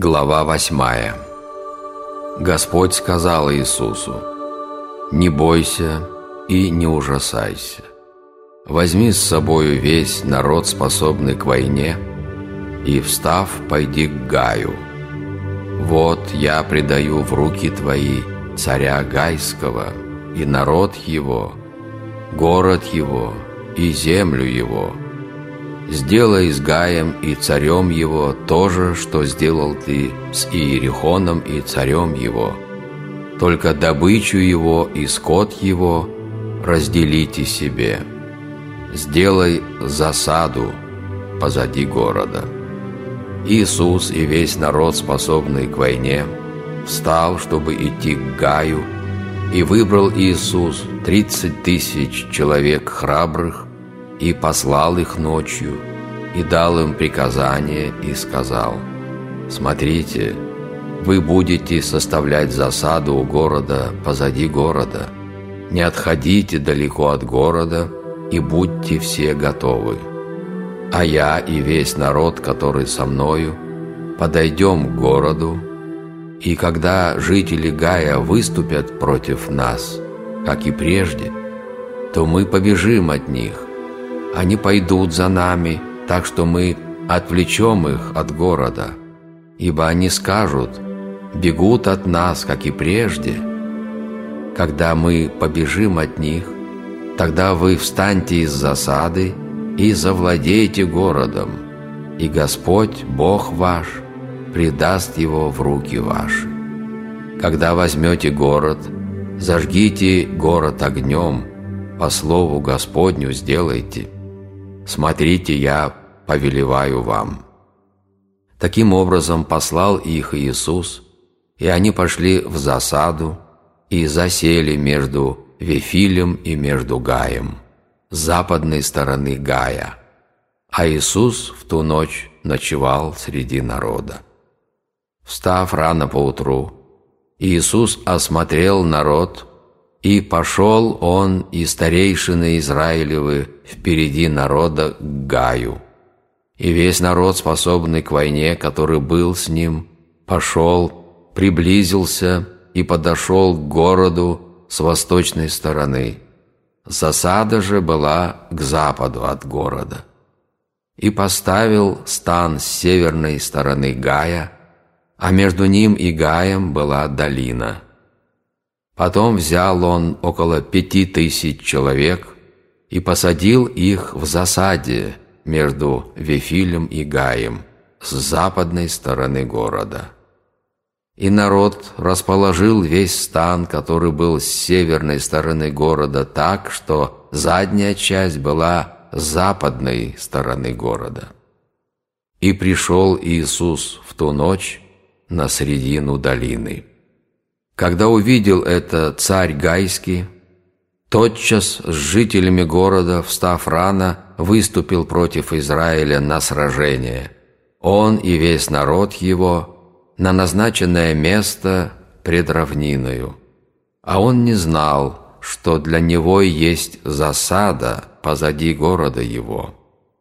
Глава 8. Господь сказал Иисусу: «Не бойся и не ужасайся. Возьми с собою весь народ, способный к войне, и, встав, пойди к Гаю. Вот я предаю в руки твои царя Гайского и народ его, город его и землю его. Сделай с Гаем и царем его то же, что сделал ты с Иерихоном и царем его. Только добычу его и скот его разделите себе. Сделай засаду позади города». Иисус и весь народ, способный к войне, встал, чтобы идти к Гаю, и выбрал Иисус 30 тысяч человек храбрых, и послал их ночью, и дал им приказание, и сказал: «Смотрите, вы будете составлять засаду у города позади города. Не отходите далеко от города, и будьте все готовы. А я и весь народ, который со мною, подойдем к городу, и когда жители Гая выступят против нас, как и прежде, то мы побежим от них. Они пойдут за нами, так что мы отвлечем их от города, ибо они скажут: бегут от нас, как и прежде. Когда мы побежим от них, тогда вы встаньте из засады и завладейте городом, и Господь, Бог ваш, предаст его в руки ваши. Когда возьмете город, зажгите город огнем, по слову Господню сделайте. Смотрите, я повелеваю вам». Таким образом послал их Иисус, и они пошли в засаду и засели между Вифилем и между Гаем, с западной стороны Гая. А Иисус в ту ночь ночевал среди народа. Встав рано поутру, Иисус осмотрел народ, и пошел он и старейшины Израилевы впереди народа к Гаю. И весь народ, способный к войне, который был с ним, пошел, приблизился и подошел к городу с восточной стороны. Засада же была к западу от города. И поставил стан с северной стороны Гая, а между ним и Гаем была долина. Потом взял он около 5000 человек и посадил их в засаде между Вифилем и Гаем с западной стороны города. И народ расположил весь стан, который был с северной стороны города, так, что задняя часть была с западной стороны города. И пришел Иисус в ту ночь на средину долины. Когда увидел это царь Гайский, тотчас с жителями города, встав рано, выступил против Израиля на сражение. Он и весь народ его на назначенное место пред равниною. А он не знал, что для него есть засада позади города его.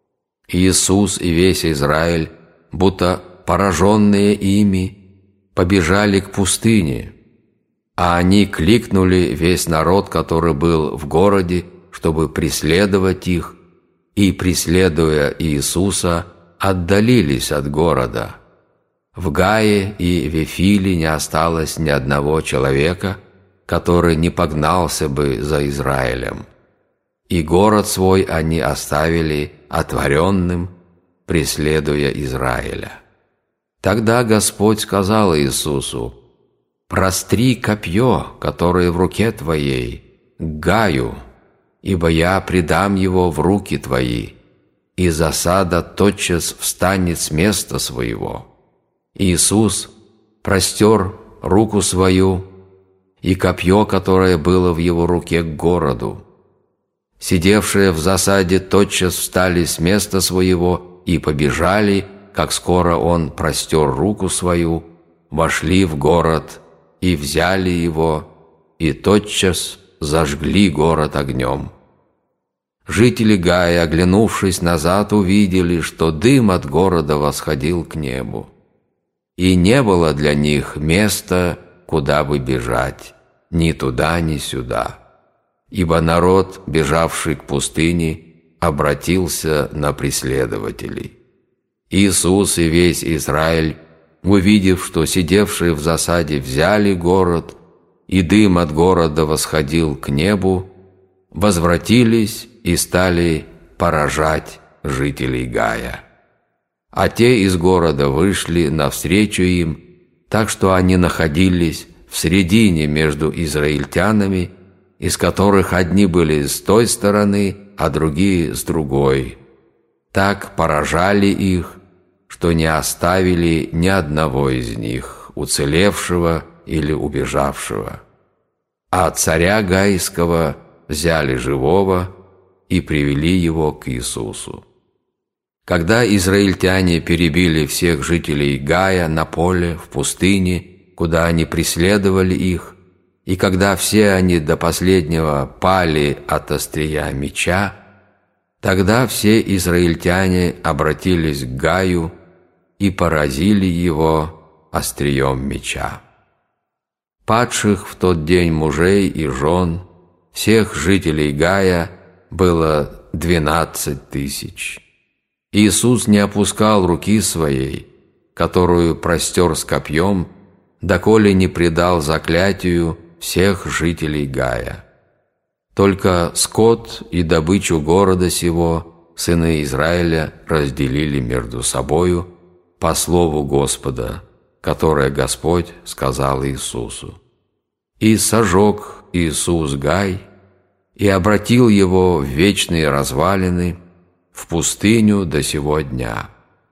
Иисус и весь Израиль, будто пораженные ими, побежали к пустыне. А они кликнули весь народ, который был в городе, чтобы преследовать их, и, преследуя Иисуса, отдалились от города. В Гае и Вифиле не осталось ни одного человека, который не погнался бы за Израилем. И город свой они оставили отворенным, преследуя Израиля. Тогда Господь сказал Иисусу: «Простри копье, которое в руке твоей, к Гаю, ибо я предам его в руки твои, и засада тотчас встанет с места своего». Иисус простер руку свою, и копье, которое было в его руке, к городу. Сидевшие в засаде тотчас встали с места своего и побежали, как скоро он простер руку свою, вошли в город и взяли его, и тотчас зажгли город огнем. Жители Гая, оглянувшись назад, увидели, что дым от города восходил к небу. и не было для них места, куда бы бежать, ни туда, ни сюда. Ибо народ, бежавший к пустыне, обратился на преследователей. Иисус и весь Израиль, увидев, что сидевшие в засаде взяли город, и дым от города восходил к небу, возвратились и стали поражать жителей Гая. А те из города вышли навстречу им, так что они находились в середине между израильтянами, из которых одни были с той стороны, а другие с другой. Так поражали их, что не оставили ни одного из них, уцелевшего или убежавшего. А царя Гайского взяли живого и привели его к Иисусу. Когда израильтяне перебили всех жителей Гая на поле, в пустыне, куда они преследовали их, и когда все они до последнего пали от острия меча, тогда все израильтяне обратились к Гаю и поразили его острием меча. Падших в тот день мужей и жен, всех жителей Гая, было 12 тысяч. Иисус не опускал руки своей, которую простер с копьем, доколе не предал заклятию всех жителей Гая. Только скот и добычу города сего сыны Израиля разделили между собою по слову Господа, которое Господь сказал Иисусу. И сожег Иисус Гай, и обратил его в вечные развалины, в пустыню до сего дня.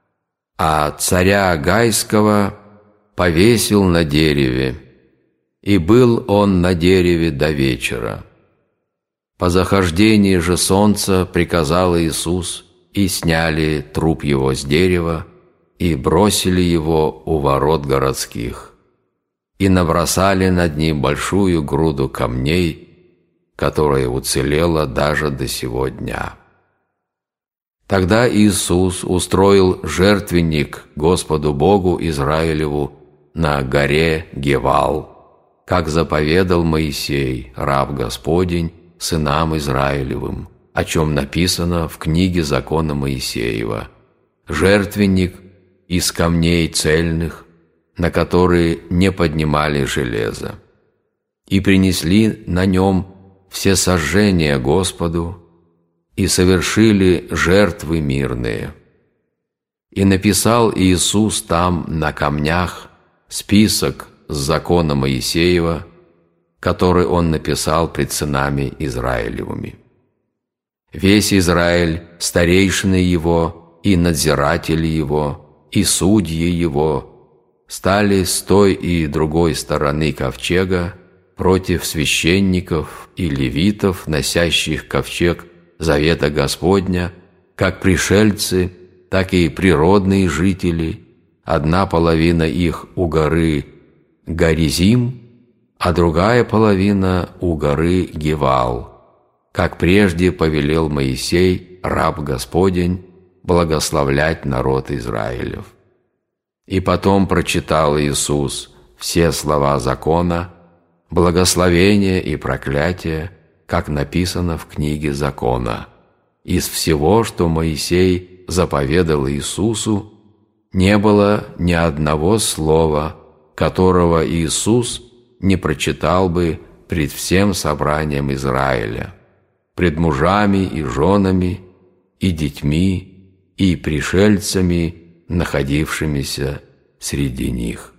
А царя Гайского повесил на дереве, и был он на дереве до вечера. По захождении же солнца приказал Иисус, и сняли труп его с дерева, и бросили его у ворот городских, и набросали над ним большую груду камней, которая уцелела даже до сего дня. Тогда Иисус устроил жертвенник Господу Богу Израилеву на горе Гевал, как заповедал Моисей, раб Господень, сынам Израилевым, о чем написано в книге закона Моисеева. Жертвенник из камней цельных, на которые не поднимали железо. И принесли на нем все сожжения Господу, и совершили жертвы мирные. И написал Иисус там на камнях список с закона Моисеева, который он написал пред сынами Израилевыми. Весь Израиль, старейшины его, и надзиратели его, и судьи его, стали с той и другой стороны ковчега против священников и левитов, носящих ковчег завета Господня, как пришельцы, так и природные жители, одна половина их у горы Горизим, а другая половина у горы Гевал, как прежде повелел Моисей, раб Господень, благословлять народ Израилев. И потом прочитал Иисус все слова закона, благословения и проклятия, как написано в книге закона. Из всего, что Моисей заповедал Иисусу, не было ни одного слова, которого Иисус не прочитал бы пред всем собранием Израиля, пред мужами и женами, и детьми, и пришельцами, находившимися среди них.